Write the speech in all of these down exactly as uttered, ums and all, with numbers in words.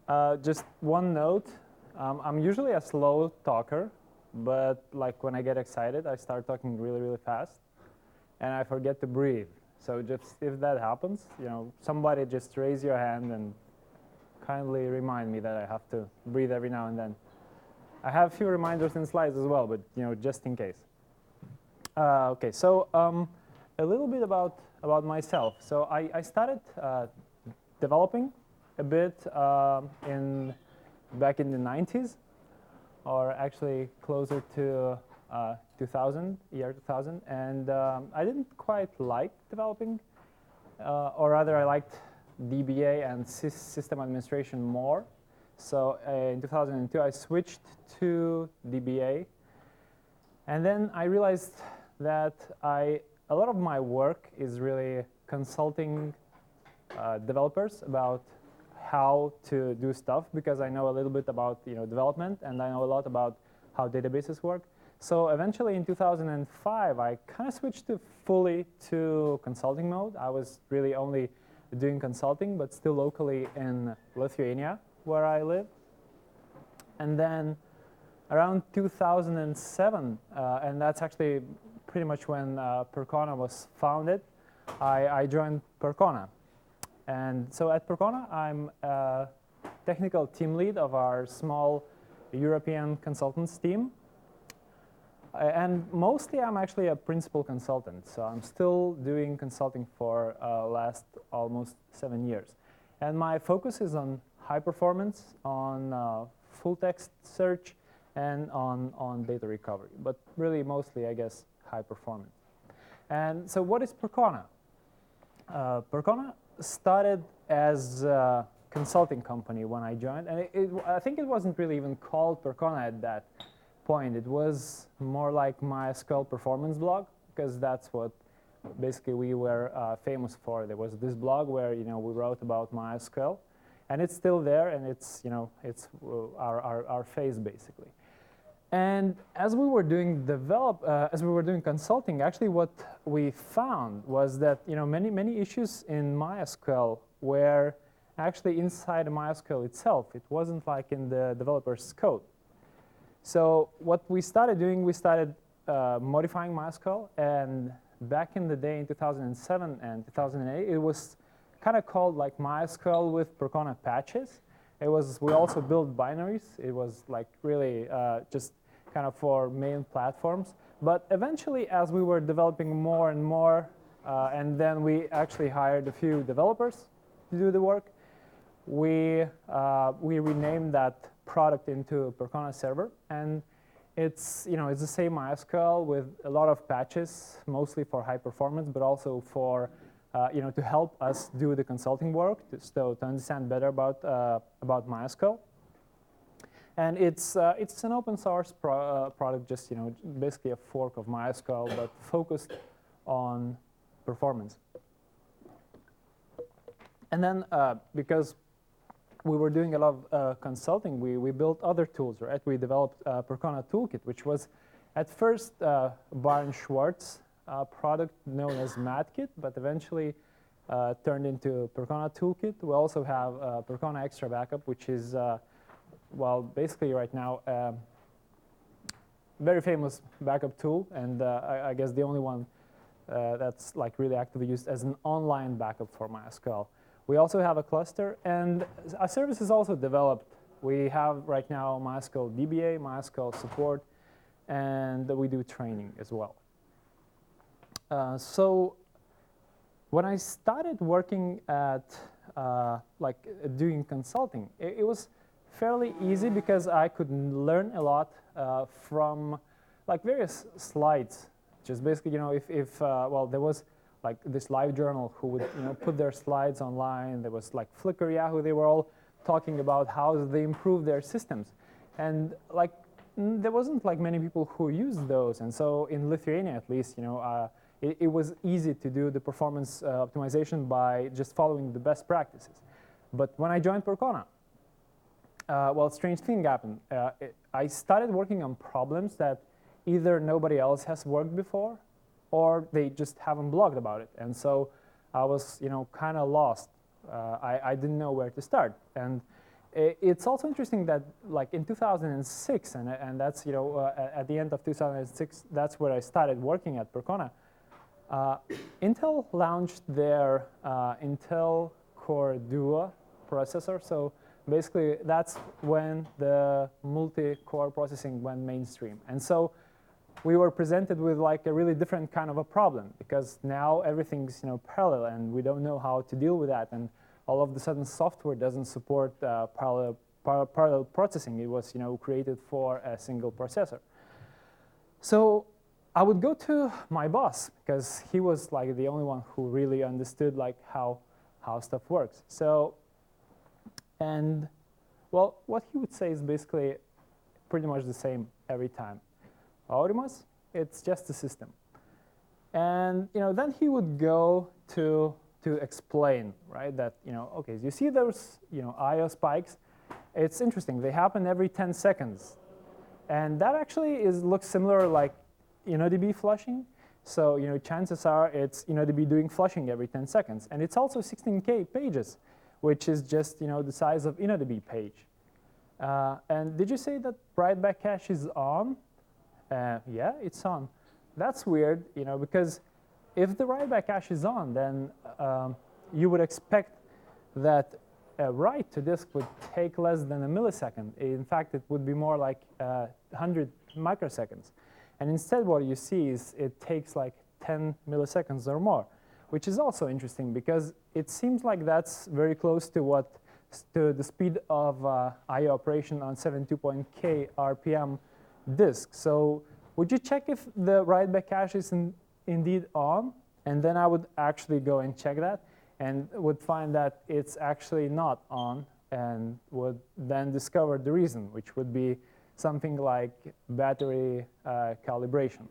Uh, just one note. Um, I'm usually a slow talker, but like when I get excited, I start talking really, really fast, and I forget to breathe. So just if that happens, you know, somebody just raise your hand and kindly remind me that I have to breathe every now and then. I have a few reminders in slides as well, but you know, just in case. Uh, okay, so um, a little bit about about myself. So I, I started uh, developing a bit uh, in back in the nineties, or actually closer to uh, two thousand, year two thousand, and um, I didn't quite like developing, uh, or rather I liked D B A and system administration more. So uh, in two thousand two, I switched to D B A, and then I realized that I a lot of my work is really consulting uh, developers about how to do stuff, because I know a little bit about you know development, and I know a lot about how databases work. So eventually in two thousand five, I kind of switched to fully to consulting mode. I was really only doing consulting, but still locally in Lithuania, where I live. And then around two thousand seven, uh, and that's actually pretty much when uh, Percona was founded, I, I joined Percona. And so at Percona, I'm a technical team lead of our small European consultants team. And mostly I'm actually a principal consultant. So I'm still doing consulting for uh, last almost seven years. And my focus is on high performance, on uh, full text search, and on, on data recovery. But really mostly, I guess, high performance. And so what is Percona? Uh, Percona started as a consulting company when I joined. And it, it, I think it wasn't really even called Percona at that point. It was more like MySQL performance blog, because that's what basically we were uh, famous for. There was this blog where you know we wrote about MySQL, and it's still there, and it's you know it's our our, our face basically. And as we were doing develop, uh, as we were doing consulting, actually what we found was that you know many many issues in MySQL were actually inside MySQL itself. It wasn't like in the developer's code. So what we started doing, we started uh, modifying MySQL, and back in the day in two thousand seven and two thousand eight, it was kind of called like MySQL with Percona patches. It was we also built binaries. It was like really uh, just kind of for main platforms. But eventually, as we were developing more and more, uh, and then we actually hired a few developers to do the work, we uh, we renamed that product into Percona Server, and it's you know it's the same MySQL with a lot of patches, mostly for high performance, but also for uh, you know to help us do the consulting work, to, so to understand better about uh, about MySQL. And it's uh, it's an open source pro uh, product, just you know basically a fork of MySQL, but focused on performance. And then uh, because we were doing a lot of uh, consulting, we, we built other tools, right? We developed uh, Percona Toolkit, which was at first uh, Barn Schwartz uh, product known as MatKit, but eventually uh, turned into Percona Toolkit. We also have uh, Percona Extra Backup, which is, uh, well, basically right now, a very famous backup tool, and uh, I, I guess the only one uh, that's like really actively used as an online backup for MySQL. We also have a cluster, and our service is also developed. We have right now MySQL D B A, MySQL support, and we do training as well. Uh, so when I started working at uh, like doing consulting, it, it was fairly easy because I could learn a lot uh, from like various slides. Just basically, you know, if, if uh, well, there was like this LiveJournal who would you know put their slides online. There was like Flickr, Yahoo. They were all talking about how they improve their systems, and like there wasn't like many people who used those. And so in Lithuania, at least, you know, uh, it, it was easy to do the performance uh, optimization by just following the best practices. But when I joined Percona, uh, well, strange thing happened. Uh, it, I started working on problems that either nobody else has worked before, or they just haven't blogged about it. And so I was, you know, kind of lost. Uh, I, I didn't know where to start. And it's also interesting that, like in two thousand six, and and that's you know uh, at the end of two thousand six, that's where I started working at Percona. Uh, Intel launched their uh, Intel Core Duo processor. So basically, that's when the multi-core processing went mainstream. And so we were presented with like a really different kind of a problem, because now everything's you know parallel, and we don't know how to deal with that. And all of a sudden, software doesn't support uh, parallel par parallel processing. It was you know created for a single processor. So I would go to my boss, because he was like the only one who really understood like how how stuff works. So, and well, what he would say is basically pretty much the same every time. Aurimas, it's just a system. And you know, then he would go to to explain, right, that you know, okay, you see those you know I O spikes. It's interesting. They happen every ten seconds, and that actually is looks similar like InnoDB flushing. So you know, chances are it's InnoDB doing flushing every ten seconds, and it's also sixteen K pages, which is just you know the size of InnoDB page. Uh, and did you say that write back cache is on? Uh, yeah, it's on. That's weird, you know, because if the write back cache is on, then um, you would expect that a write to disk would take less than a millisecond. In fact, it would be more like uh, one hundred microseconds. And instead, what you see is it takes like ten milliseconds or more, which is also interesting because it seems like that's very close to what to the speed of uh, I O operation on seventy-two point K R P M disk. So would you check if the write back cache is in, indeed on? And then I would actually go and check that and would find that it's actually not on, and would then discover the reason, which would be something like battery uh, calibration.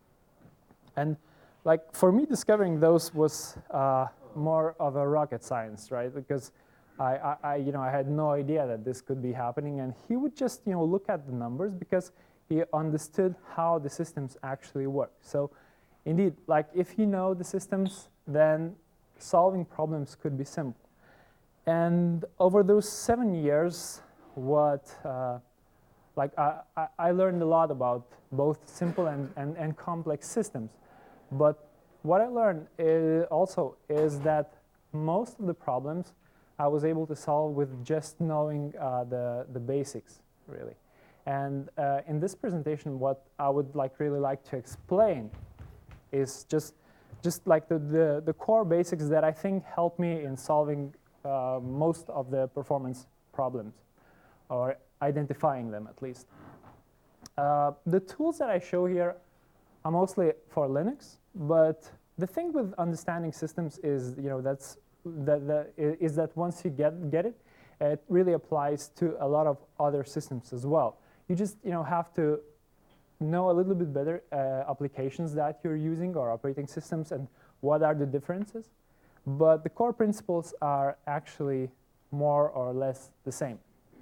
And like for me, discovering those was uh, more of a rocket science, right? Because I, I, I, you know, I had no idea that this could be happening, and he would just, you know, look at the numbers because he understood how the systems actually work. So, indeed, like if you know the systems, then solving problems could be simple. And over those seven years, what uh, like I, I, I learned a lot about both simple and, and, and complex systems. But what I learned is also is that most of the problems I was able to solve with just knowing uh, the, the basics, really. And uh, in this presentation, what I would like really like to explain is just, just like the, the, the core basics that I think help me in solving uh, most of the performance problems, or identifying them at least. Uh, the tools that I show here are mostly for Linux, but the thing with understanding systems is, you know, that's that the, is that once you get get it, it really applies to a lot of other systems as well. You just you know have to know a little bit better uh, applications that you're using or operating systems and what are the differences. But the core principles are actually more or less the same.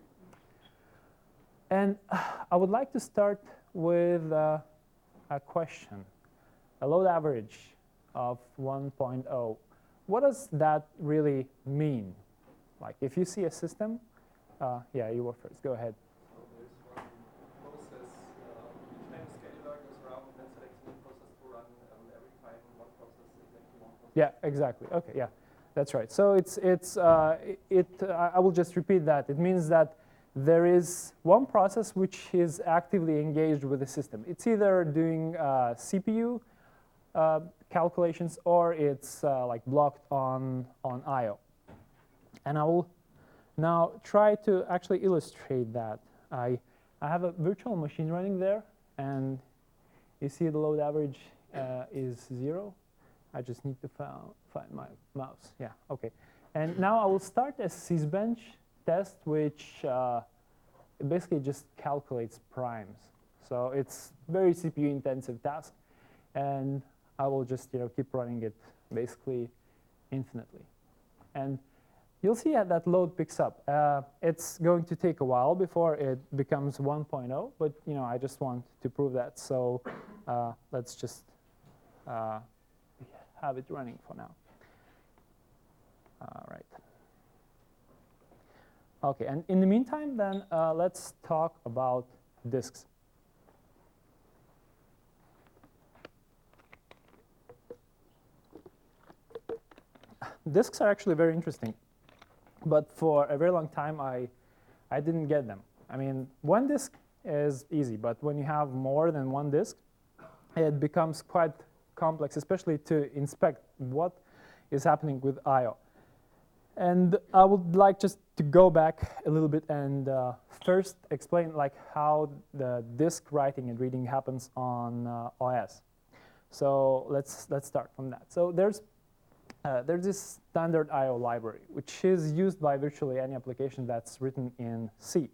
And I would like to start with uh, a question. A load average of one point zero. What does that really mean? Like if you see a system, uh, yeah, you were first. Go ahead. So there's one process, uh, each time scheduler goes around and selects a new process to run um, every time one process is exactly one process. Yeah, exactly. Okay, yeah, that's right. So it's it's uh, it. Uh, I will just repeat that. It means that there is one process which is actively engaged with the system. It's either doing uh, C P U uh, calculations or it's uh, like blocked on on I O. And I will now try to actually illustrate that. I I have a virtual machine running there, and you see the load average uh, is zero. I just need to found, find my mouse. Yeah, okay. And now I will start a Sysbench test, which uh, basically just calculates primes. So it's very C P U intensive task, and I will just you know keep running it basically infinitely. And you'll see that that load picks up. Uh, it's going to take a while before it becomes one point zero, but you know I just want to prove that. So uh, let's just uh, have it running for now. All right. Okay, and in the meantime, then uh, let's talk about disks. Disks are actually very interesting, but for a very long time, I, I didn't get them. I mean, one disk is easy, but when you have more than one disk, it becomes quite complex, especially to inspect what is happening with I O. And I would like just to go back a little bit and uh, first explain like how the disk writing and reading happens on uh, O S. So let's let's start from that. So there's uh, there's this standard I O library, which is used by virtually any application that's written in C.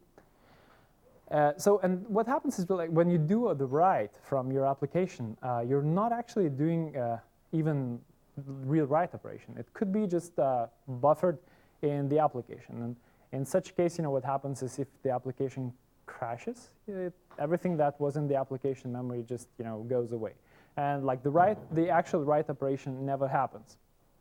Uh, so and what happens is like when you do the write from your application, uh, you're not actually doing uh, even real write operation. It could be just uh, buffered in the application. And in such a case, you know, what happens is if the application crashes, it, everything that was in the application memory just, you know, goes away. And like the write, the actual write operation never happens.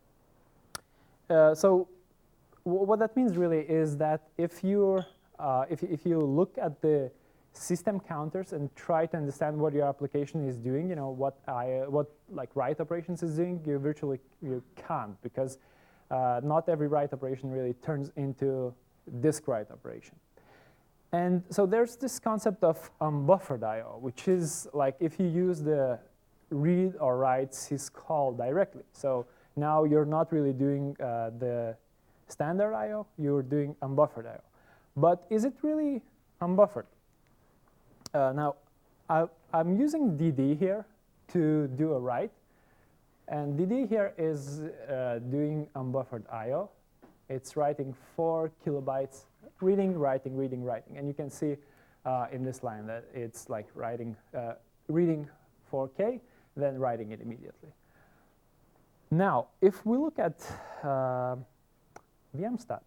Uh, so w what that means really is that if you're, uh, if, if you look at the system counters and try to understand what your application is doing, you know, what I, what like write operations is doing, you virtually you can't, because uh, not every write operation really turns into disk write operation. And so there's this concept of unbuffered I O, which is like if you use the read or write syscall directly. So now you're not really doing uh, the standard I O, you're doing unbuffered I O. But is it really unbuffered? Uh, now, I, I'm using D D here to do a write. And D D here is uh, doing unbuffered I O. It's writing four kilobytes, reading, writing, reading, writing. And you can see uh, in this line that it's like writing, uh, reading four K, then writing it immediately. Now, if we look at uh, VMstat,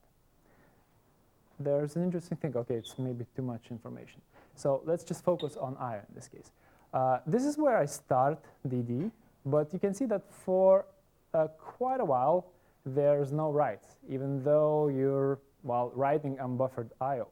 there's an interesting thing. OK, it's maybe too much information. So let's just focus on I O in this case. Uh, this is where I start D D, but you can see that for uh, quite a while, there's no writes, even though you're, well, writing unbuffered I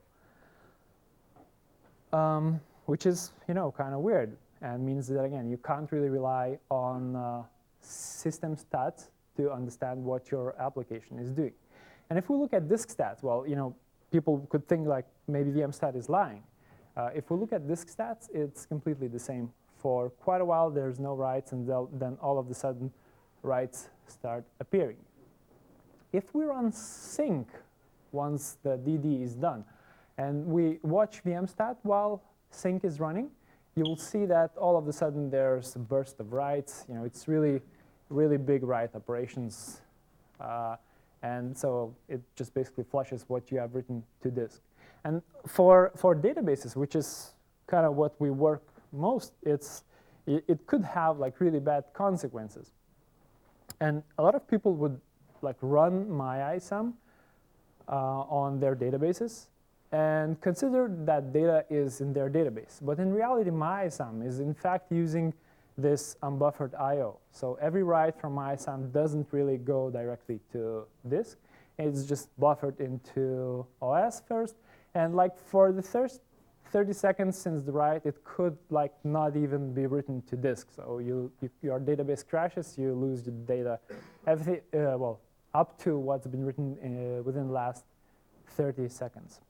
O, um, which is, you know, kind of weird, and means that, again, you can't really rely on uh, system stats to understand what your application is doing. And if we look at disk stats, well, you know, people could think like maybe VMstat is lying. Uh, if we look at disk stats, it's completely the same. For quite a while, there's no writes, and then all of a sudden, writes start appearing. If we run sync once the D D is done, and we watch VMstat while sync is running, you will see that all of a sudden there's a burst of writes. You know, it's really, really big write operations. Uh, and so it just basically flushes what you have written to disk. And for, for databases, which is kind of what we work most, it's, it, it could have like really bad consequences. And a lot of people would like run MyISAM uh, on their databases and consider that data is in their database. But in reality, MyISAM is in fact using this unbuffered I O. So every write from MyISAM doesn't really go directly to disk. It's just buffered into O S first. And like for the first thirty seconds since the write, it could like not even be written to disk. So you, you, your database crashes, you lose the data, everything, uh, well, up to what's been written uh, within the last thirty seconds.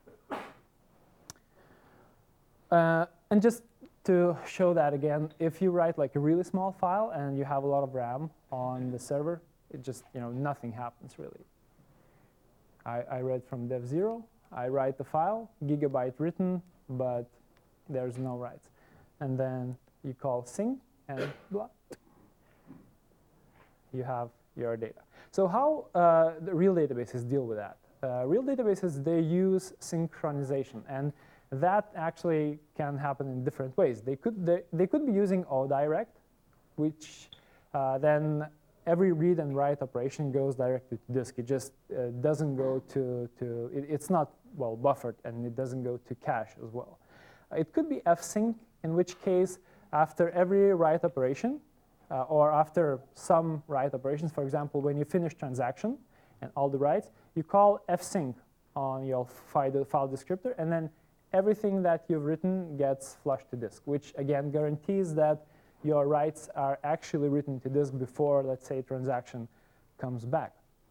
Uh, and just to show that again, if you write like a really small file and you have a lot of RAM on the server, it just, you know, nothing happens really. I, I read from dev zero. I write the file, gigabyte written, but there's no writes. And then you call sync, and blah, you have your data. So how uh, the real databases deal with that? Uh, real databases, they use synchronization. And that actually can happen in different ways. They could, they, they could be using ODirect, which uh, then every read and write operation goes directly to disk. It just uh, doesn't go to, to it, it's not, well, buffered, and it doesn't go to cache as well. Uh, it could be fsync, in which case, after every write operation, uh, or after some write operations, for example, when you finish transaction and all the writes, you call fsync on your file, file descriptor, and then everything that you've written gets flushed to disk, which again guarantees that your writes are actually written to disk before, let's say, a transaction comes back.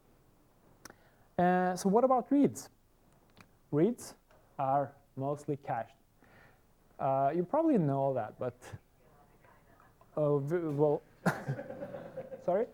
Uh, so what about reads? Reads are mostly cached. Uh, you probably know that, but uh, well, sorry.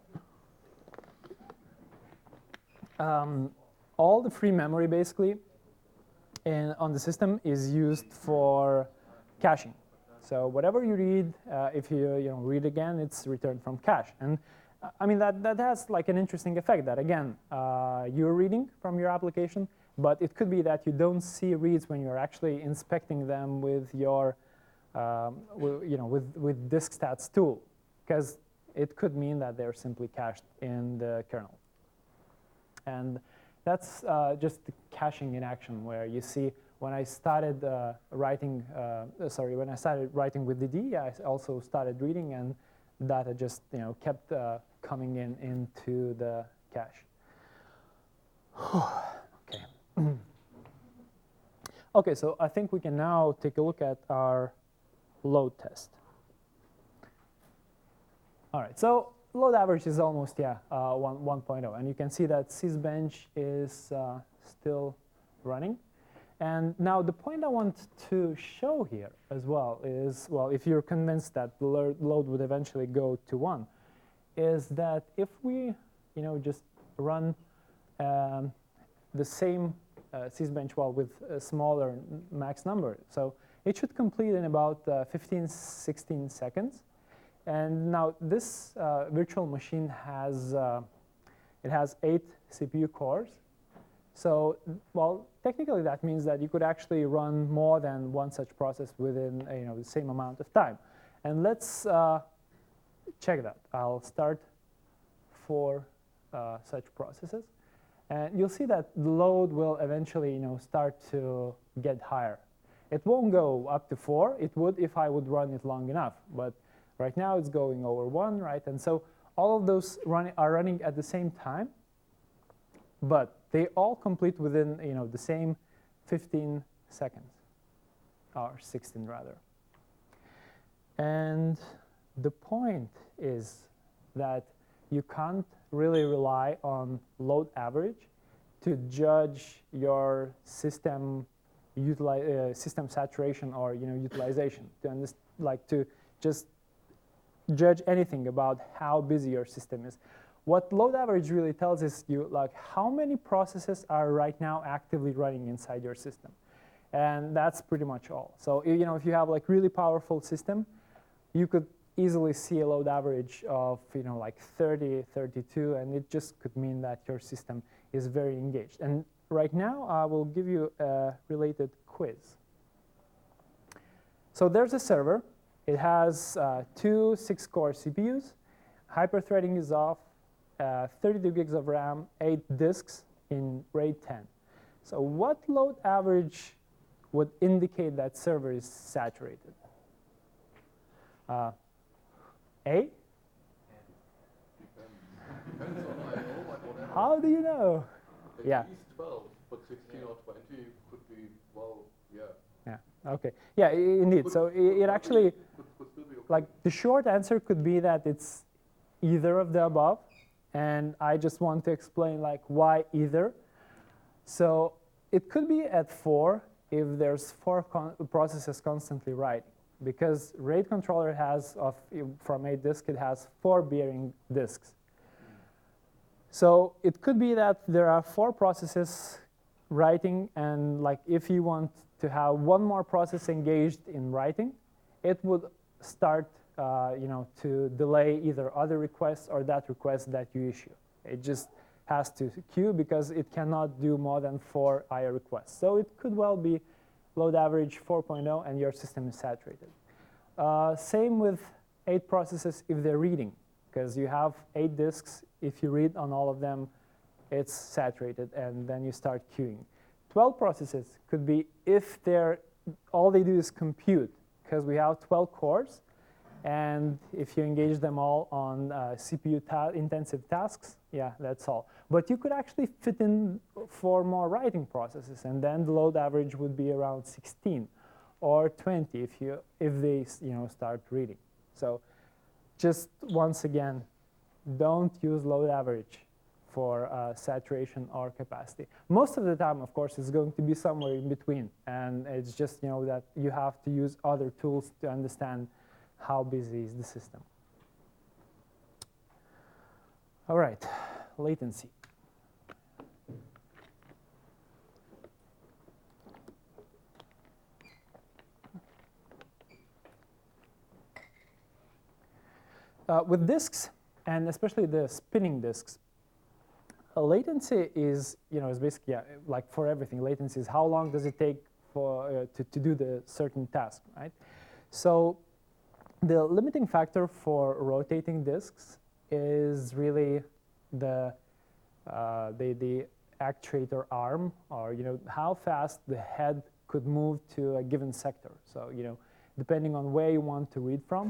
um, all the free memory basically in, on the system is used for caching. So whatever you read, uh, if you, you know, read again, it's returned from cache. And uh, I mean, that, that has like an interesting effect that, again, uh, you're reading from your application, but it could be that you don't see reads when you're actually inspecting them with your, um, with, you know, with, with DiskStats tool, because it could mean that they're simply cached in the kernel. And that's uh, just the caching in action, where you see when I started uh, writing, uh, sorry, when I started writing with D D, I also started reading, and data just, you know, kept uh, coming in into the cache. Okay. Okay, so I think we can now take a look at our load test. All right, so load average is almost, yeah, uh, one point oh, and you can see that sysbench is uh, still running. And now the point I want to show here as well is, well, if you're convinced that the load would eventually go to one, is that if we, you know, just run um, the same uh, sysbench, well, with a smaller max number, so it should complete in about uh, fifteen, sixteen seconds. And now this uh, virtual machine has, uh, it has eight C P U cores. So, well, technically that means that you could actually run more than one such process within, you know, the same amount of time. And let's uh, check that. I'll start four uh, such processes, and you'll see that the load will eventually, you know, start to get higher. It won't go up to four. It would if I would run it long enough, but right now it's going over one, right? And so all of those run, are running at the same time, but they all complete within, you know, the same fifteen seconds, or sixteen rather. And the point is that you can't really rely on load average to judge your system utilize, uh, system saturation or, you know, utilization, to understand, like to just judge anything about how busy your system is. What load average really tells is you, like, how many processes are right now actively running inside your system. And that's pretty much all. So, you know, if you have like really powerful system, you could easily see a load average of, you know, like thirty, thirty-two, and it just could mean that your system is very engaged. And right now, I will give you a related quiz. So there's a server. It has uh, two six-core C P Us. Hyperthreading is off. Uh, thirty-two gigs of RAM, eight disks in RAID ten. So what load average would indicate that server is saturated? Uh, A? How do you know? At Yeah. least twelve, but sixteen or twenty could be, well, yeah. Yeah, okay. Yeah, I indeed. Could- So could it, it probably- actually, could- could still be okay. like, the short answer could be that it's either of the above. And I just want to explain, like, why either. So it could be at four if there's four con processes constantly writing, because RAID controller has, of from eight disk, it has four bearing disks. So it could be that there are four processes writing, and like if you want to have one more process engaged in writing, it would start uh, you know, to delay either other requests or that request that you issue. It just has to queue because it cannot do more than four I O requests. So it could well be load average four point oh and your system is saturated. Uh, same with eight processes if they're reading, because you have eight disks. If you read on all of them, it's saturated, and then you start queuing. twelve processes could be if they're, all they do is compute, because we have twelve cores, And if you engage them all on uh, C P U ta intensive tasks, yeah, that's all. But you could actually fit in for more writing processes, and then the load average would be around sixteen or twenty if you if they you know start reading. So just once again, don't use load average for uh, saturation or capacity. Most of the time, of course, it's going to be somewhere in between, and it's just you know that you have to use other tools to understand how busy is the system. All right, latency. Uh, with disks, and especially the spinning disks, uh, latency is, you know, is basically yeah, like for everything. Latency is how long does it take for uh, to to do the certain task, right? So the limiting factor for rotating disks is really the uh, the the actuator arm, or you know how fast the head could move to a given sector. So you know, depending on where you want to read from,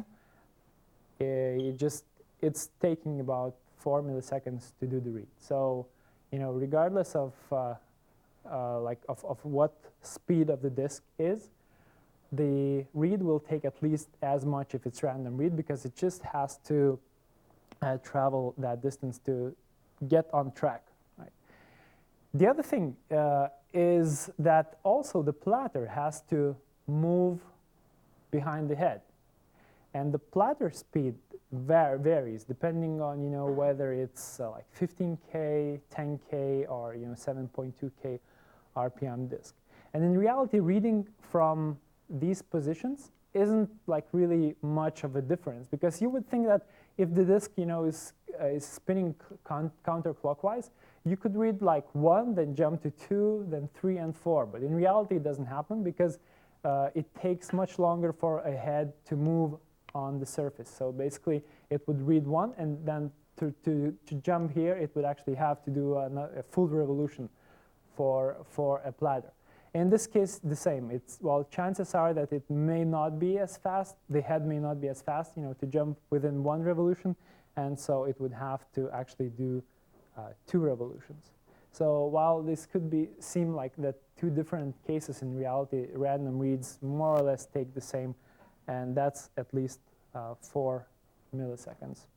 it just it's taking about four milliseconds to do the read. So you know, regardless of uh, uh, like of of what speed of the disk is, the read will take at least as much if it's random read, because it just has to uh, travel that distance to get on track. Right? The other thing uh, is that also the platter has to move behind the head. And the platter speed var varies depending on you know whether it's uh, like fifteen K, ten K, or you know seven point two K R P M disk. And in reality, reading from these positions isn't like really much of a difference, because you would think that if the disk you know is uh, is spinning counterclockwise, you could read like one, then jump to two, then three and four. But in reality, it doesn't happen, because uh, it takes much longer for a head to move on the surface. So basically, it would read one, and then to to to jump here, it would actually have to do a, a full revolution for for a platter. In this case, the same. It's, well, chances are that it may not be as fast. The head may not be as fast, you know, to jump within one revolution, and so it would have to actually do uh, two revolutions. So while this could be seem like that two different cases, in reality, random reads more or less take the same, and that's at least uh, four milliseconds.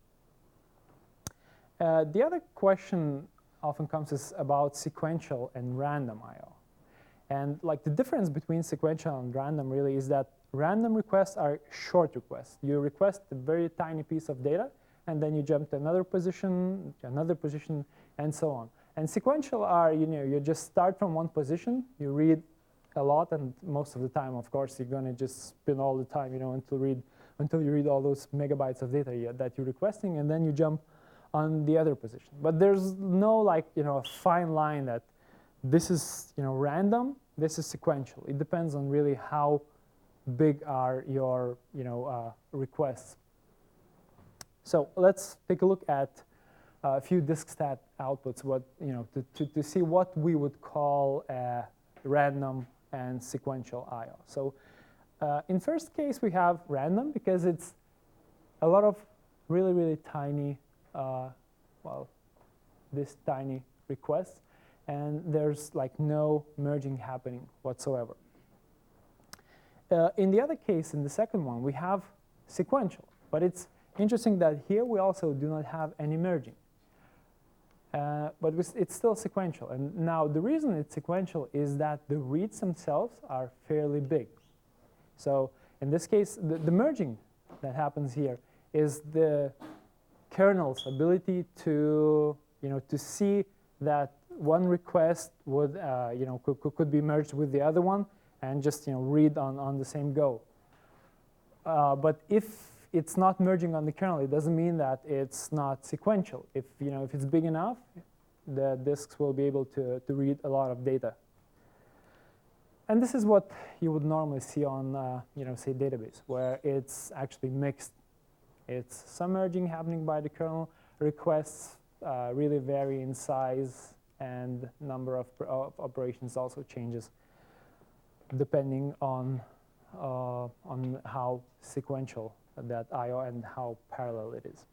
Uh, the other question often comes is about sequential and random I O. And like the difference between sequential and random really is that random requests are short requests. You request a very tiny piece of data, and then you jump to another position, another position, and so on. And sequential are, you know, you just start from one position, you read a lot, and most of the time, of course, you're going to just spin all the time, you know, until read until you read all those megabytes of data you, that you're requesting, and then you jump on the other position. But there's no like, you know, a fine line that this is, you know, random, this is sequential. It depends on really how big are your, you know, uh, requests. So let's take a look at uh, a few DiskStat outputs, what, you know, to, to, to see what we would call a random and sequential I O. So uh, in first case, we have random because it's a lot of really, really tiny, uh, well, this tiny requests, and there's like no merging happening whatsoever. Uh, in the other case, in the second one, we have sequential, but it's interesting that here we also do not have any merging. Uh, but it's still sequential. And now the reason it's sequential is that the reads themselves are fairly big. So in this case, the, the merging that happens here is the kernel's ability to, you know, to see that one request would, uh, you know, could, could be merged with the other one and just, you know, read on, on the same go. Uh, but if it's not merging on the kernel, it doesn't mean that it's not sequential. If, you know, if it's big enough, the disks will be able to, to read a lot of data. And this is what you would normally see on, uh, you know, say, database, where it's actually mixed. It's some merging happening by the kernel. Requests uh, really vary in size, and number of, of operations also changes depending on, uh, on how sequential that I O and how parallel it is.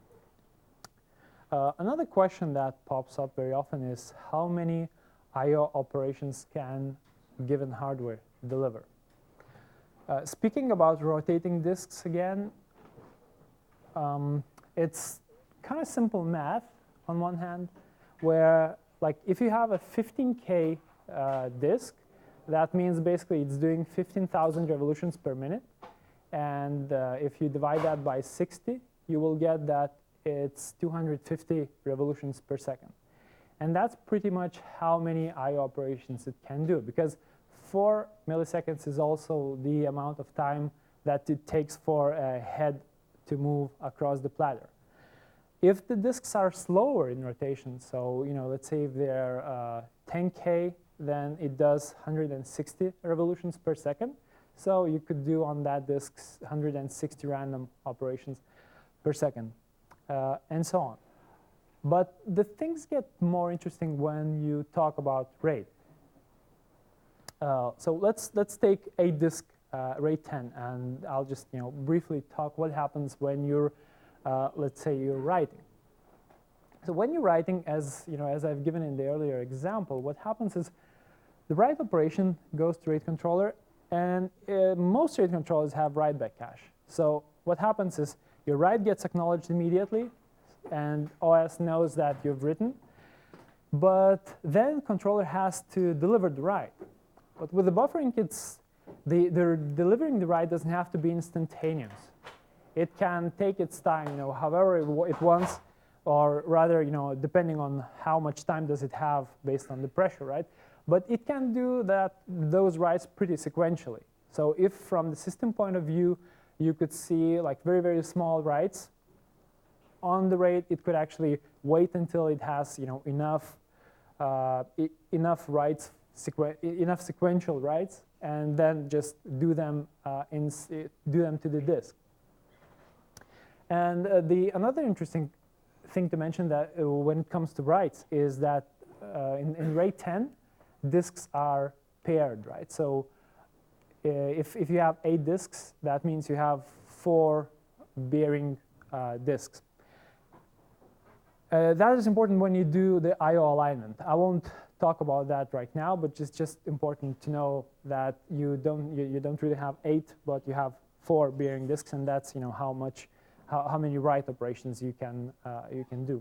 Uh, another question that pops up very often is how many I O operations can given hardware deliver? Uh, speaking about rotating disks again, um, it's kind of simple math on one hand, where like if you have a fifteen K uh, disk, that means basically it's doing fifteen thousand revolutions per minute. And uh, if you divide that by sixty, you will get that it's two hundred fifty revolutions per second. And that's pretty much how many I O operations it can do, because four milliseconds is also the amount of time that it takes for a head to move across the platter. If the disks are slower in rotation, so you know, let's say if they're uh, ten K, then it does one hundred sixty revolutions per second. So you could do on that disk one hundred sixty random operations per second, uh, and so on. But the things get more interesting when you talk about RAID. Uh, so let's let's take a disk uh, RAID ten, and I'll just you know briefly talk what happens when you're uh, let's say you're writing. So when you're writing, as you know, as I've given in the earlier example, what happens is the write operation goes to RAID controller, and uh, most RAID controllers have write-back cache. So what happens is your write gets acknowledged immediately, and O S knows that you've written, but then controller has to deliver the write. But with the buffering, it's the, the delivering the write doesn't have to be instantaneous. It can take its time, you know, however it, it wants, or rather, you know, depending on how much time does it have based on the pressure, right? But it can do that those writes pretty sequentially. So if from the system point of view, you could see like very, very small writes on the RAID, it could actually wait until it has, you know, enough uh, I, enough writes, sequ enough sequential writes, and then just do them uh, in do them to the disk. And uh, the another interesting thing to mention that uh, when it comes to writes is that uh, in, in RAID ten, disks are paired, right? So uh, if if you have eight disks, that means you have four bearing uh, disks. Uh, that is important when you do the I O alignment. I won't talk about that right now, but just just important to know that you don't you, you don't really have eight, but you have four bearing disks, and that's you know how much how, how many write operations you can uh, you can do.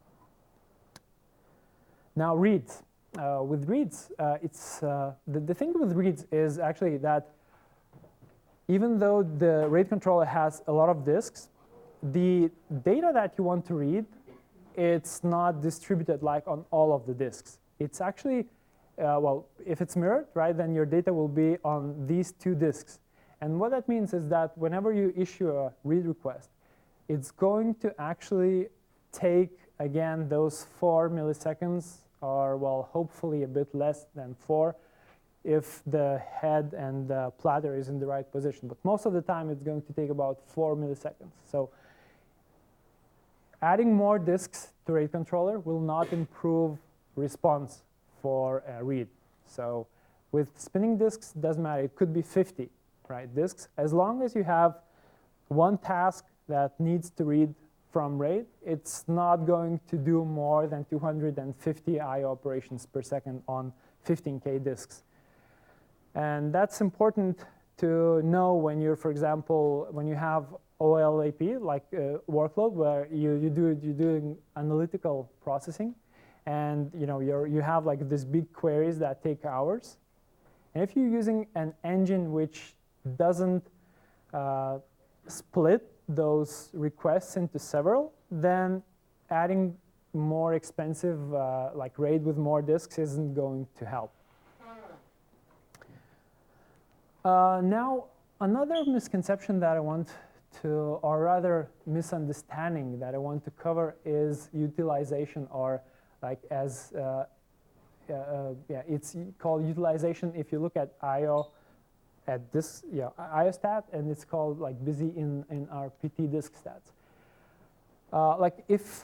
Now reads. Uh, with reads, uh, it's uh, the, the thing with reads is actually that even though the RAID controller has a lot of disks, the data that you want to read, it's not distributed like on all of the disks. It's actually, uh, well, if it's mirrored, right, then your data will be on these two disks. And what that means is that whenever you issue a read request, it's going to actually take, again, those four milliseconds, or, well, hopefully a bit less than four, if the head and the platter is in the right position. But most of the time, it's going to take about four milliseconds. So adding more disks to RAID controller will not improve response for a read. So with spinning disks, it doesn't matter. It could be fifty, right, disks. As long as you have one task that needs to read from RAID, it's not going to do more than two hundred fifty I O operations per second on fifteen K disks. And that's important to know when you're, for example, when you have O L A P, like uh, workload, where you, you do, you're doing analytical processing, and you know, you're, you have like these big queries that take hours. And if you're using an engine which doesn't uh, split those requests into several, then adding more expensive, uh, like RAID with more disks isn't going to help. Uh, now, another misconception that I want to, or rather misunderstanding that I want to cover is utilization, or like as, uh, uh, yeah, it's called utilization if you look at I O at this, yeah, I O stat, and it's called like busy in, in our P T disk stats. Uh, like if,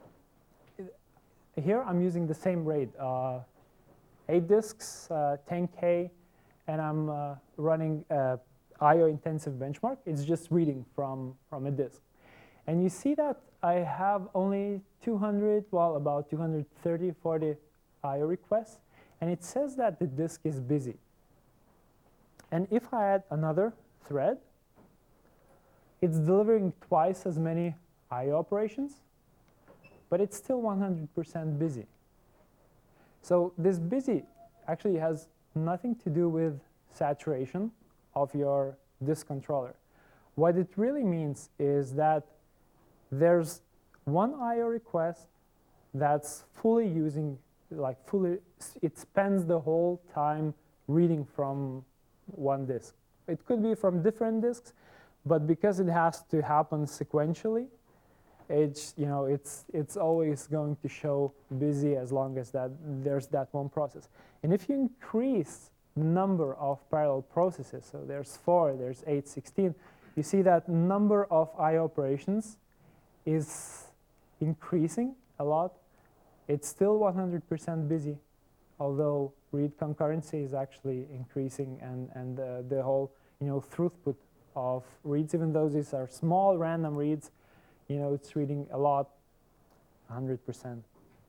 here I'm using the same RAID, uh, eight disks, uh, ten K, and I'm uh, running uh, I O intensive benchmark. It's just reading from, from a disk. And you see that I have only two hundred, well, about two hundred thirty, forty I O requests. And it says that the disk is busy. And if I add another thread, it's delivering twice as many I O operations, but it's still one hundred percent busy. So this busy actually has nothing to do with saturation of your disk controller. What it really means is that there's one I O request that's fully using, like fully, it spends the whole time reading from one disk. It could be from different disks, but because it has to happen sequentially, it's, you know, it's, it's always going to show busy as long as that there's that one process. And if you increase the number of parallel processes, so there's four, there's eight, sixteen, you see that number of I O operations is increasing a lot. It's still one hundred percent busy, although read concurrency is actually increasing, and, and uh, the whole, you know, throughput of reads, even though these are small random reads, you know, it's reading a lot, one hundred percent.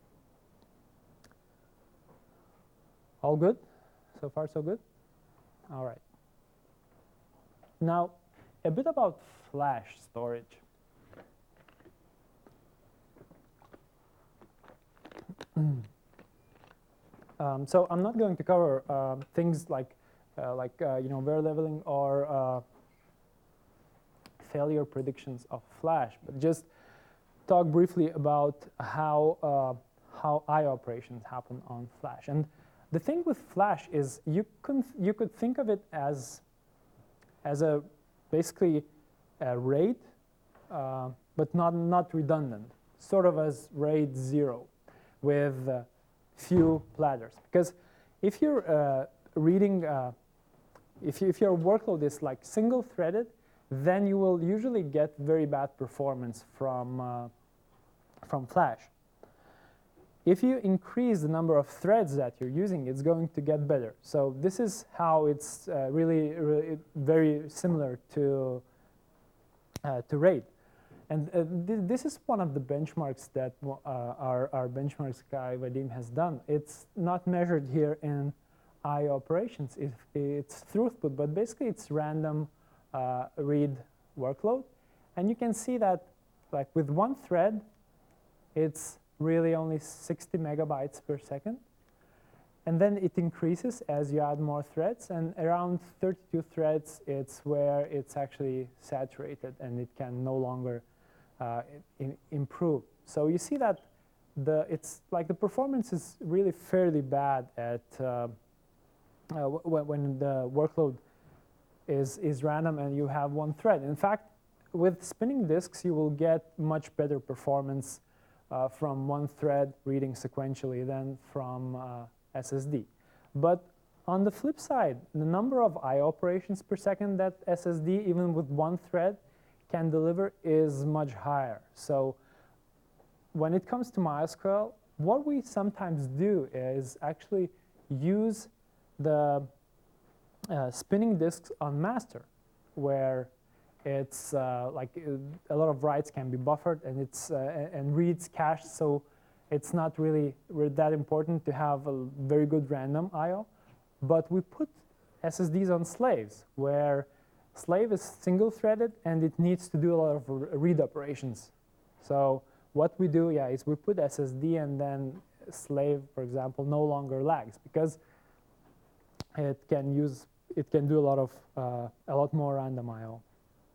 All good? So far, so good? All right. Now, a bit about flash storage. um, so I'm not going to cover uh, things like, uh, like uh, you know, bare leveling or uh, failure predictions of flash, but just talk briefly about how uh, how I O operations happen on flash. And the thing with flash is you can you could think of it as as a basically a RAID, uh, but not not redundant, sort of as RAID zero, with uh, few platters. Because if you're uh, reading, uh, if you, if your workload is like single threaded, then you will usually get very bad performance from, uh, from flash. If you increase the number of threads that you're using, it's going to get better. So this is how it's uh, really, really very similar to, uh, to RAID. And uh, th this is one of the benchmarks that uh, our, our benchmarks guy, Vadim, has done. It's not measured here in I O operations. It, it's throughput, but basically it's random Uh, read workload. And you can see that like with one thread, it's really only sixty megabytes per second. And then it increases as you add more threads. And around thirty-two threads, it's where it's actually saturated and it can no longer uh, in, improve. So you see that the, it's like the performance is really fairly bad at uh, uh, when the workload Is, is random and you have one thread. In fact, with spinning disks, you will get much better performance uh, from one thread reading sequentially than from uh, S S D. But on the flip side, the number of I O operations per second that S S D, even with one thread, can deliver is much higher. So when it comes to MySQL, what we sometimes do is actually use the Uh, spinning disks on master, where it's uh, like uh, a lot of writes can be buffered and it's uh, and reads cached, so it's not really, really that important to have a very good random I O. But we put S S Ds on slaves, where slave is single-threaded and it needs to do a lot of read operations. So what we do, yeah, is we put S S D and then slave, for example, no longer lags because it can use it can do a lot of uh, a lot more random I O.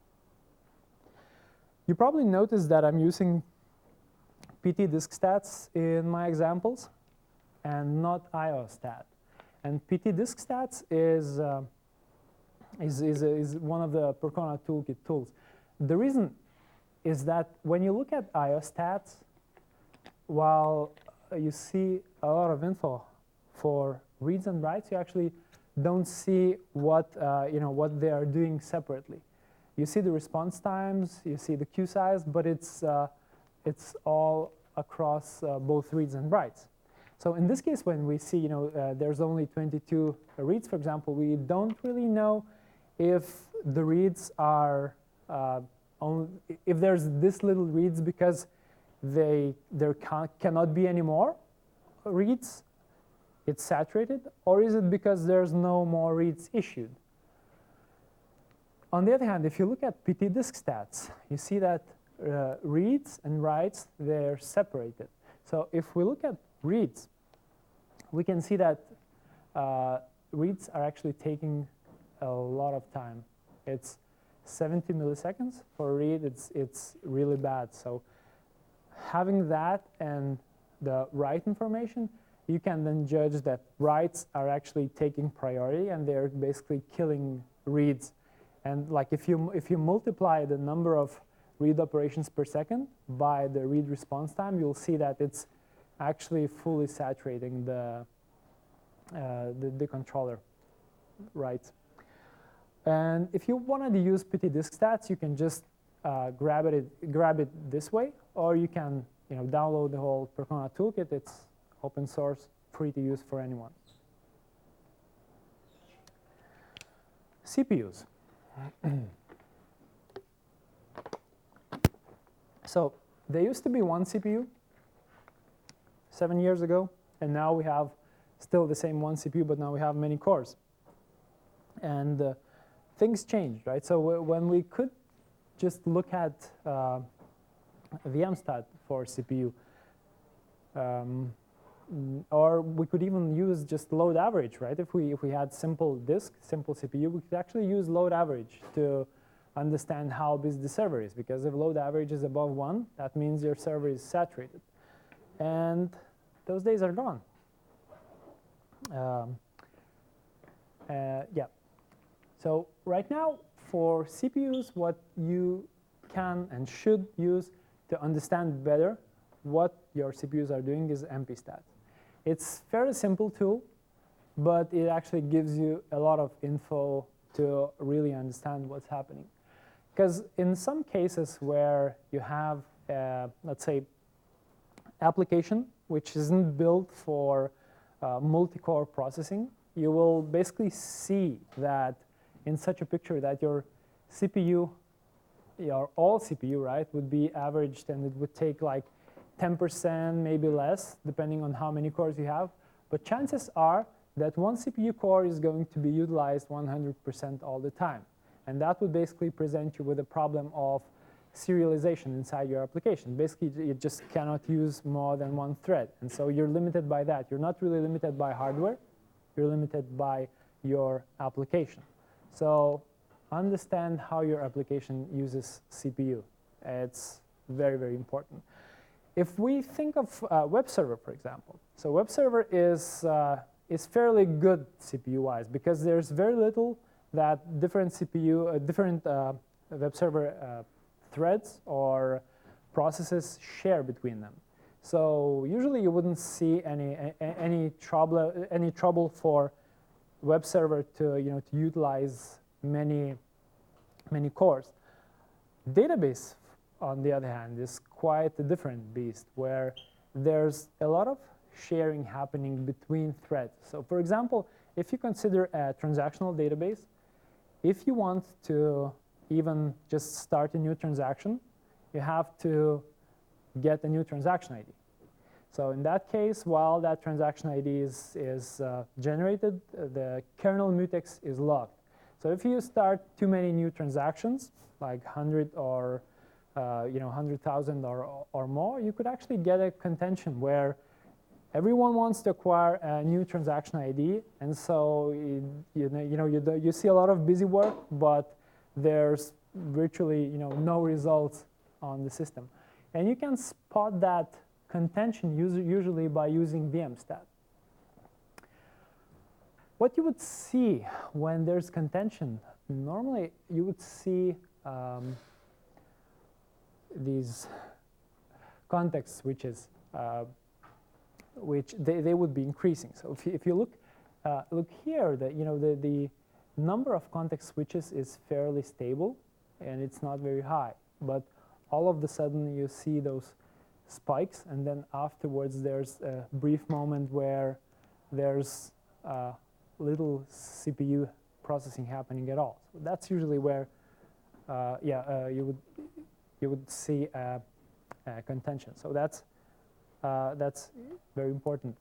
You probably noticed that I'm using P T disk stats in my examples and not I O stat. And P T disk stats is uh, is is is one of the Percona toolkit tools. The reason is that when you look at I O stats, while you see a lot of info for reads and writes, you actually don't see what uh, you know what they are doing separately. You see the response times, you see the queue size, but it's uh, it's all across uh, both reads and writes. So in this case, when we see you know uh, there's only twenty-two reads, for example, we don't really know if the reads are uh, only, if there's this little reads because they there can, cannot be any more reads, it's saturated, or is it because there's no more reads issued? On the other hand, if you look at P T disk stats, you see that uh, reads and writes, they're separated. So if we look at reads, we can see that uh, reads are actually taking a lot of time. It's seventy milliseconds for a read. It's, it's really bad. So having that and the write information, you can then judge that writes are actually taking priority and they're basically killing reads. And like if you, if you multiply the number of read operations per second by the read response time, you'll see that it's actually fully saturating the, uh, the, the controller writes. And if you wanted to use P T disk stats, you can just uh, grab it, grab it this way, or you can you know, download the whole Percona toolkit. It's open source, free to use for anyone. C P Us. So there used to be one C P U seven years ago, and now we have still the same one C P U, but now we have many cores. And uh, things changed, right? So w when we could just look at uh, VMstat for C P U, um, or we could even use just load average, right? If we, if we had simple disk, simple C P U, we could actually use load average to understand how busy the server is, because if load average is above one, that means your server is saturated. And those days are gone. Um, uh, yeah. So right now, for C P Us, what you can and should use to understand better what your C P Us are doing is M P stat. It's a fairly simple tool, but it actually gives you a lot of info to really understand what's happening. Because in some cases where you have, uh, let's say, application which isn't built for uh, multi-core processing, you will basically see that in such a picture that your C P U, your all C P U, right, would be averaged, and it would take like ten percent, maybe less, depending on how many cores you have. But chances are that one C P U core is going to be utilized one hundred percent all the time. And that would basically present you with a problem of serialization inside your application. Basically, you just cannot use more than one thread. And so you're limited by that. You're not really limited by hardware. You're limited by your application. So understand how your application uses C P U. It's very, very important. If we think of uh, web server, for example, so web server is, uh, is fairly good C P U-wise because there's very little that different C P U, uh, different uh, web server uh, threads or processes share between them. So usually you wouldn't see any any trouble any trouble for web server to you know to utilize many many cores. Database, on the other hand, is quite a different beast where there's a lot of sharing happening between threads. So for example, if you consider a transactional database, if you want to even just start a new transaction, you have to get a new transaction I D. So in that case, while that transaction I D is, is uh, generated, uh, the kernel mutex is logged. So if you start too many new transactions, like one hundred or uh, you know one hundred thousand or, or more, you could actually get a contention where everyone wants to acquire a new transaction I D, and so you, you know you know you, do, you see a lot of busy work, but there's virtually you know no results on the system, and you can spot that contention usually by using VMstat. What you would see when there's contention, normally you would see um, these context switches. Uh, which they, they would be increasing. So if you, if you look, uh, look here, the, you know, the, the number of context switches is fairly stable, and it's not very high. But all of a sudden, you see those spikes, and then afterwards, there's a brief moment where there's uh, little C P U processing happening at all. So that's usually where, uh, yeah, uh, you would you would see a, a contention. So that's uh, that's very important.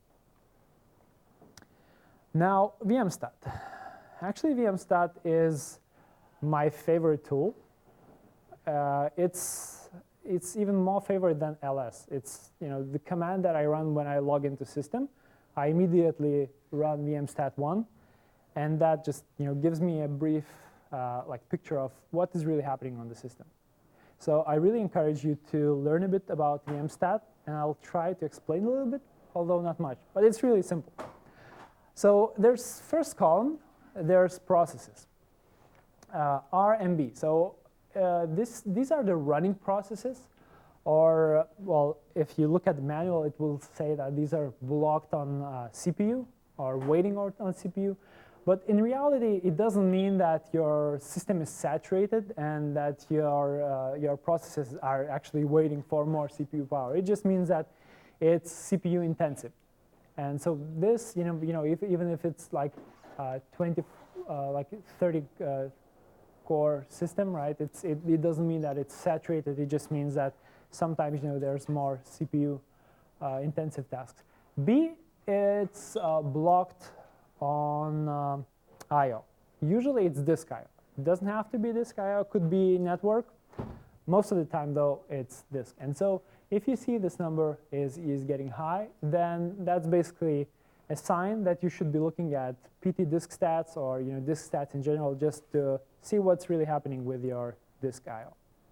Now, VMstat. Actually, VMstat is my favorite tool. Uh, it's it's even more favorite than L S. It's you know the command that I run when I log into system. I immediately run VMstat one, and that just you know gives me a brief uh, like picture of what is really happening on the system. So I really encourage you to learn a bit about VMstat, and I'll try to explain a little bit, although not much. But it's really simple. So there's first column, there's processes, uh, R and B. So uh, this, these are the running processes, or well, if you look at the manual, it will say that these are blocked on uh, C P U or waiting on C P U. But in reality, it doesn't mean that your system is saturated and that your uh, your processes are actually waiting for more C P U power. It just means that it's C P U intensive. And so this, you know, you know, if, even if it's like uh, twenty, uh, like thirty uh, core system, right? It's it, it doesn't mean that it's saturated. It just means that sometimes you know there's more C P U uh, intensive tasks. B, it's uh, blocked on um, I O. Usually it's disk I O. It doesn't have to be disk I O. It could be network. Most of the time, though, it's disk. And so if you see this number is, is getting high, then that's basically a sign that you should be looking at P T disk stats or you know disk stats in general just to see what's really happening with your disk I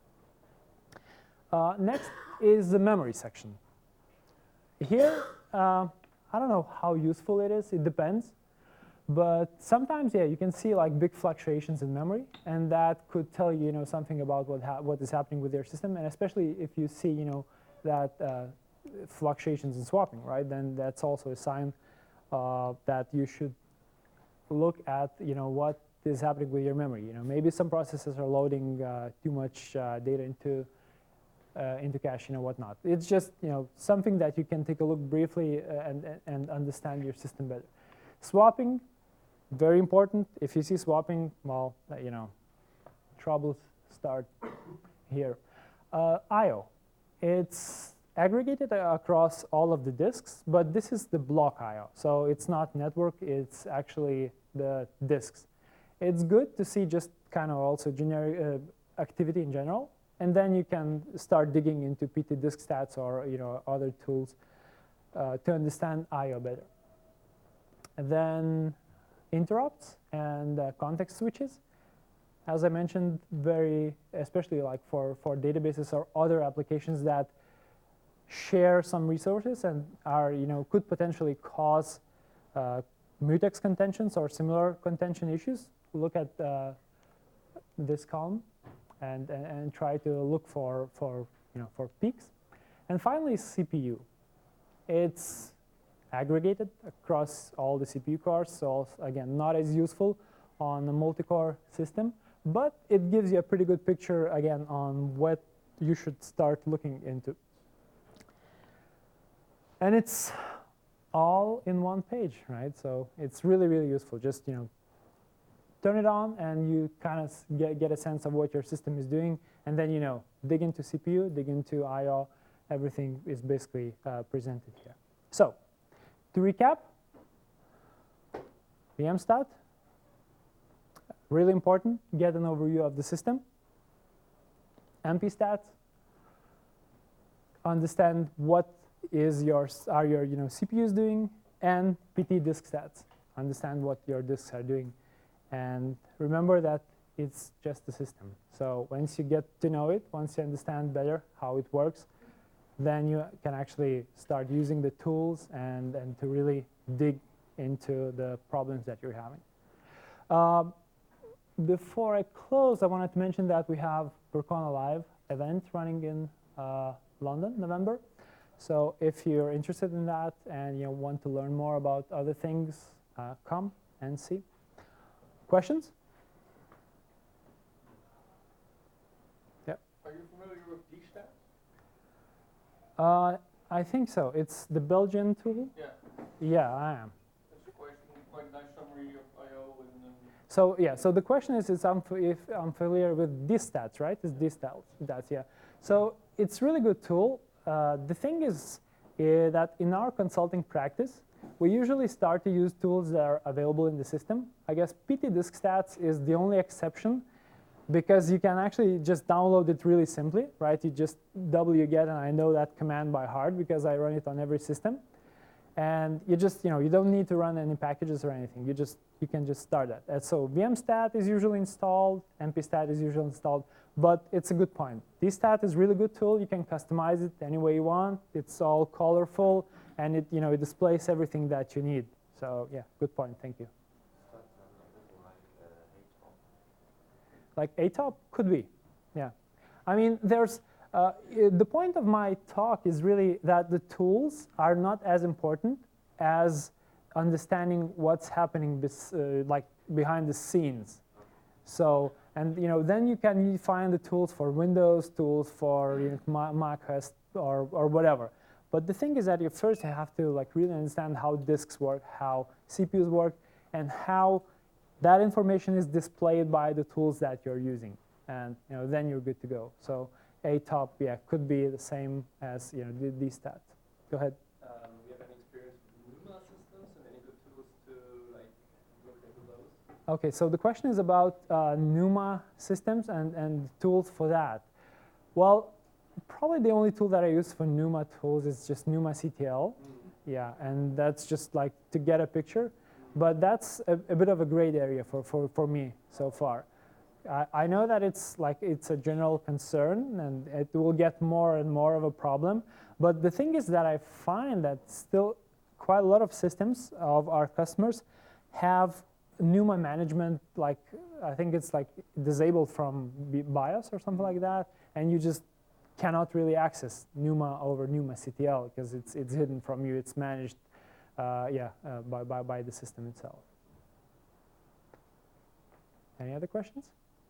O. Uh, next is the memory section. Here, uh, I don't know how useful it is. It depends. But sometimes, yeah, you can see like big fluctuations in memory, and that could tell you, you know, something about what ha what is happening with your system. And especially if you see, you know, that uh, fluctuations in swapping, right? Then that's also a sign uh, that you should look at, you know, what is happening with your memory. You know, maybe some processes are loading uh, too much uh, data into uh, into cache, you know, whatnot. It's just, you know, something that you can take a look briefly uh, and and understand your system better. Swapping. Very important. If you see swapping, well, you know, troubles start here. Uh, I O. It's aggregated across all of the disks, but this is the block I O. So it's not network. It's actually the disks. It's good to see just kind of also generic uh, activity in general, and then you can start digging into P T disk stats or you know other tools uh, to understand I O better. And then interrupts and uh, context switches. As I mentioned, very, especially like for, for databases or other applications that share some resources and are, you know, could potentially cause uh, mutex contentions or similar contention issues. Look at uh, this column and, and, and try to look for, for, you know, for peaks. And finally, C P U. It's aggregated across all the C P U cores, so again, not as useful on a multi-core system, but it gives you a pretty good picture, again, on what you should start looking into. And it's all in one page, right? So it's really, really useful. Just, you know, turn it on, and you kind of get, get a sense of what your system is doing, and then, you know, dig into C P U, dig into I O. Everything is basically uh, presented here. So to recap, VMstat, really important, get an overview of the system. MPstat, understand what is your, are your you know, C P Us doing, and P T disk stats, understand what your disks are doing. And remember that it's just a system. So once you get to know it, once you understand better how it works, then you can actually start using the tools and, and to really dig into the problems that you're having. Um, before I close, I wanted to mention that we have Percona Live event running in uh, London, November. So if you're interested in that and you want to learn more about other things, uh, come and see. Questions? Yeah. Are you familiar with D stat? Uh, I think so. It's the Belgian tool? Yeah. Yeah, I am. It's quite, quite a nice summary of I O and um, So yeah, so the question is, is I'm, if I'm familiar with dist-stats, right? It's dist-stats, that's, yeah. So it's really good tool. Uh, the thing is uh, that in our consulting practice, we usually start to use tools that are available in the system. I guess ptDiskStats is the only exception because you can actually just download it really simply, right? You just wget, and I know that command by heart because I run it on every system. And you just, you know, you don't need to run any packages or anything. You just, you can just start that. And so vmstat is usually installed, npstat is usually installed, but it's a good point. dstat is a really good tool. You can customize it any way you want. It's all colorful, and it, you know, it displays everything that you need. So yeah, good point. Thank you. Like A top could be, yeah. I mean, there's. Uh, the point of my talk is really that the tools are not as important as understanding what's happening bes uh, like behind the scenes. So, and you know, then you can find the tools for Windows, tools for you know, Mac O S or, or whatever. But the thing is that you first have to like really understand how disks work, how C P Us work, and how that information is displayed by the tools that you're using. And you know, then you're good to go. So. A top, yeah, could be the same as you know the, these stats. Go ahead. Um, do you have any experience with NUMA systems and any good tools to like look into those? Okay, so the question is about uh, NUMA systems and and tools for that. Well, probably the only tool that I use for NUMA tools is just NUMA-C T L. Mm. Yeah, and that's just like to get a picture, but that's a, a bit of a gray area for for for me so far. I know that it's like it's a general concern, and it will get more and more of a problem. But the thing is that I find that still quite a lot of systems of our customers have NUMA management, like I think it's like disabled from BIOS or something like that, and you just cannot really access NUMA over NUMA-C T L because it's it's hidden from you. It's managed, uh, yeah, uh, by by by the system itself. Any other questions?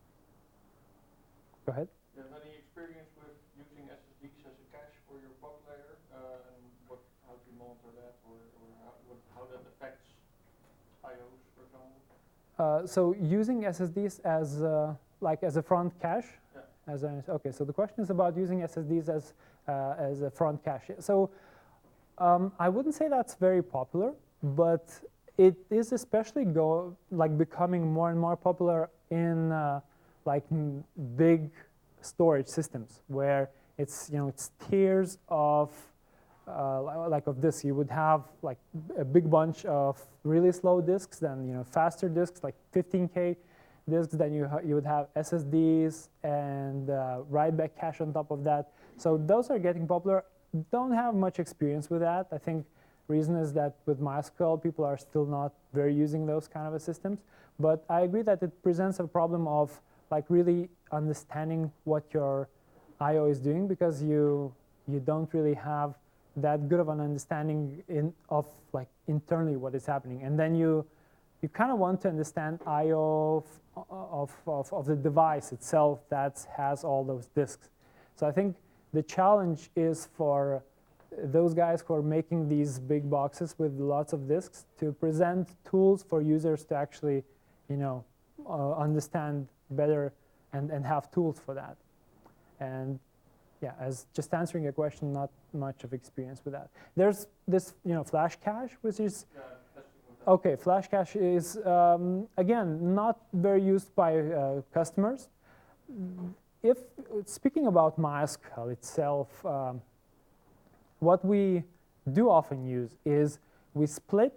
Go ahead. Do you have any experience with using S S Ds as a cache for your bug layer, uh, and what, how do you monitor that, or, or how, what, how that affects I Os, for example? Uh, so using S S Ds as uh, like as a front cache. Yeah. As a, okay, so the question is about using S S Ds as uh, as a front cache. So um, I wouldn't say that's very popular, but it is especially go like becoming more and more popular in. Uh, like m big storage systems where it's you know it's tiers of uh, like of this. You would have like a big bunch of really slow disks, then you know faster disks like fifteen K disks. Then you you would have S S Ds and uh, write back cache on top of that. So those are getting popular. Don't have much experience with that. I think reason is that with MySQL people are still not very using those kind of a systems. But I agree that it presents a problem of like really understanding what your I O is doing because you you don't really have that good of an understanding in of like internally what is happening, and then you you kind of want to understand I O of, of, of, of the device itself that has all those disks. So I think the challenge is for those guys who are making these big boxes with lots of disks to present tools for users to actually you know uh, understand better and, and have tools for that. And yeah, as just answering your question, not much of experience with that. There's this, you know, flash cache, which is, Yeah, okay, flash cache is, um, again, not very used by uh, customers. If, speaking about MySQL itself, um, what we do often use is we split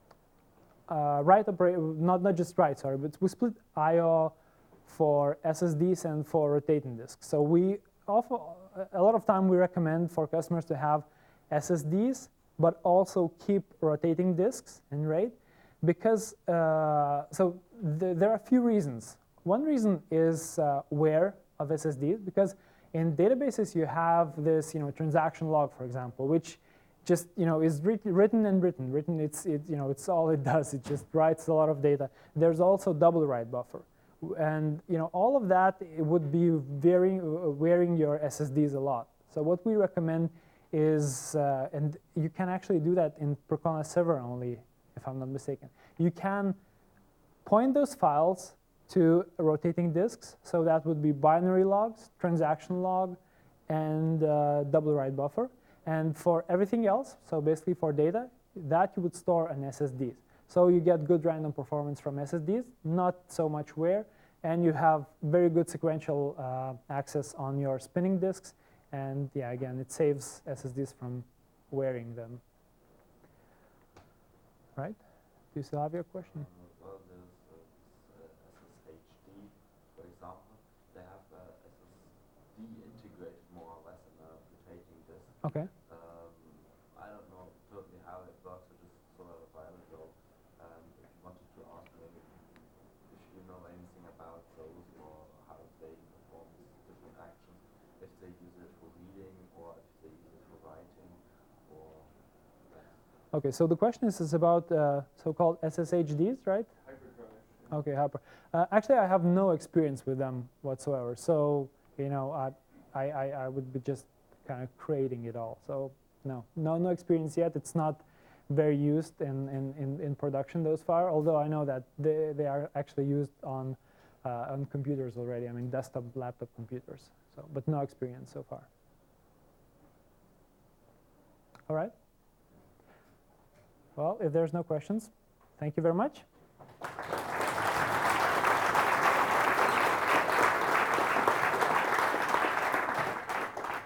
uh, write opera not, not just write, sorry, but we split I O for S S Ds and for rotating disks. So we offer, a lot of time we recommend for customers to have S S Ds, but also keep rotating disks in RAID, because, uh, so th there are a few reasons. One reason is uh, wear of S S Ds, because in databases you have this, you know, transaction log, for example, which just, you know, is writ written and written. Written, it's, it, you know, it's all it does. It just writes a lot of data. There's also double write buffer. And, you know, all of that, it would be varying, uh, wearing your S S Ds a lot. So what we recommend is, uh, and you can actually do that in Percona server only, if I'm not mistaken. You can point those files to rotating disks. So that would be binary logs, transaction log, and uh, double write buffer. And for everything else, so basically for data, that you would store on S S Ds. So you get good random performance from S S Ds, not so much wear, and you have very good sequential uh, access on your spinning disks. And yeah, again, it saves S S Ds from wearing them. Right? Do you still have your question? Um, well, there's uh, uh, S S H D, for example. They have uh, S S D integrated more or less in a rotating disk. Okay. Um, I don't know totally how it works. I just saw it a while ago. Um, if you wanted to ask maybe if you know anything about those or how they perform different actions, if they use it for reading or if they use it for writing or. Okay, so the question is, is about uh, so-called S S H Ds, right? Hybrid drives. Okay, hyper. Uh, actually, I have no experience with them whatsoever. So, you know, I, I, I, I would be just kind of creating it all. So, no, no, no experience yet. It's not very used in, in, in, in production those far, although I know that they, they are actually used on, uh, on computers already. I mean, desktop, laptop computers. So, but no experience so far. All right. Well, if there's no questions, thank you very much.